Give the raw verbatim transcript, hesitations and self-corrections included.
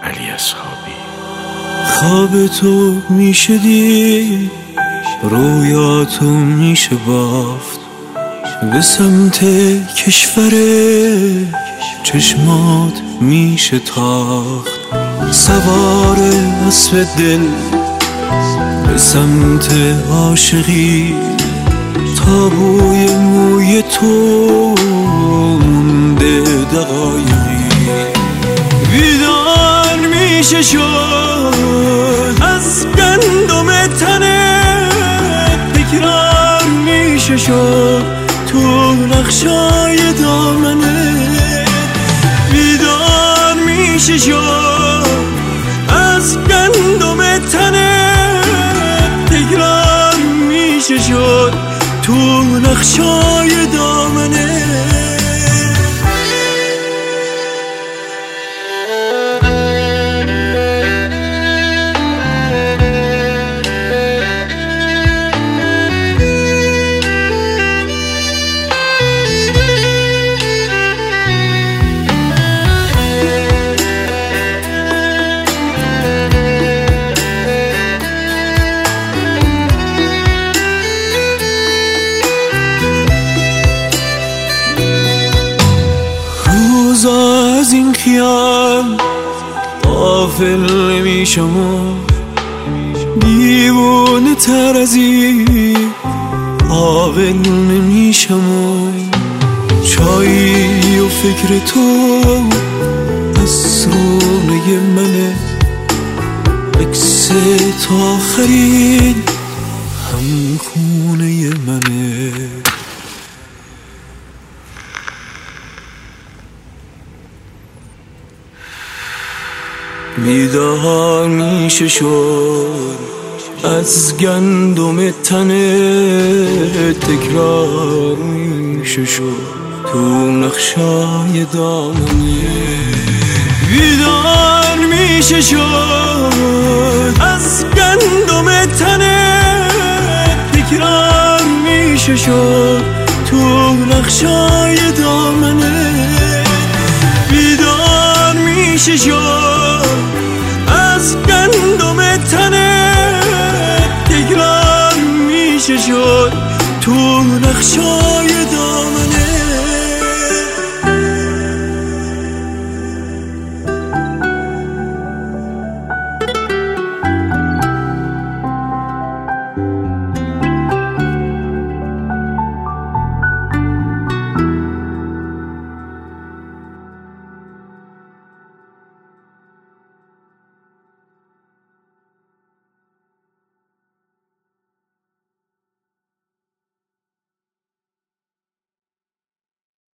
علی اصحابی. خواب تو میشه دید، رویاتو میشه بافت، به سمت کشور چشمات میشه تاخت، سوار اسب دل به سمت عاشقی، تابوی موی تو مونده دقایقی. بیدار میشه شد از گندم تنت، تکرار میشه شد تو نقشای دامنت. بیدار میشه شد از گندم تنت، تکرار میشه شد تو نقشای دامنه. از این خیال غافل نمیشم و دیوانه تر از این عاقل نمیشم و چایی و فکر تو از رونه منه، عکس تا آخرین هم خونه منه. بیدار میشه شد از گندم تنه، تکرار میشه شد تو نقشای دامنه. بیدار میشه شد از گندم تنه، تکرار میشه شد تو نقشای دامنه. بیدار میشه شد از گندم تنت، تکرار میشه شد تو نقشای دامنه.